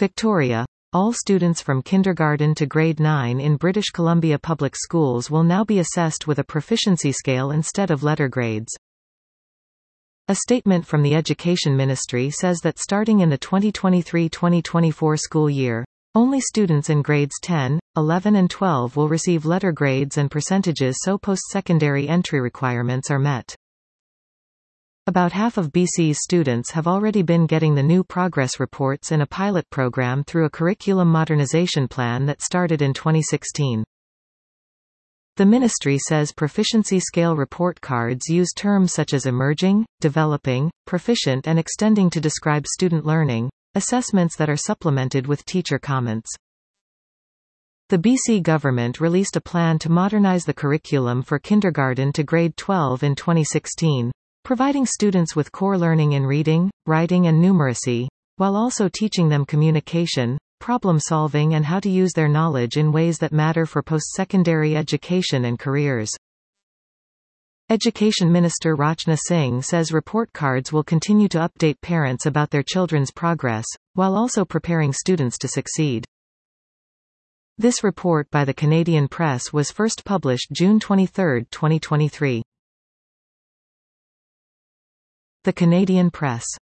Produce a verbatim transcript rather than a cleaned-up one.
Victoria. All students from kindergarten to grade nine in British Columbia public schools will now be assessed with a proficiency scale instead of letter grades. A statement from the Education Ministry says that starting in the twenty twenty-three twenty twenty-four school year, only students in grades ten, eleven and twelve will receive letter grades and percentages so post-secondary entry requirements are met. About half of B C's students have already been getting the new progress reports in a pilot program through a curriculum modernization plan that started in twenty sixteen. The ministry says proficiency scale report cards use terms such as emerging, developing, proficient and extending to describe student learning, assessments that are supplemented with teacher comments. The B C government released a plan to modernize the curriculum for kindergarten to grade twelve in twenty sixteen. Providing students with core learning in reading, writing and numeracy, while also teaching them communication, problem solving and how to use their knowledge in ways that matter for post-secondary education and careers. Education Minister Rachna Singh says report cards will continue to update parents about their children's progress, while also preparing students to succeed. This report by the Canadian Press was first published June twenty-third, twenty twenty-three. The Canadian Press.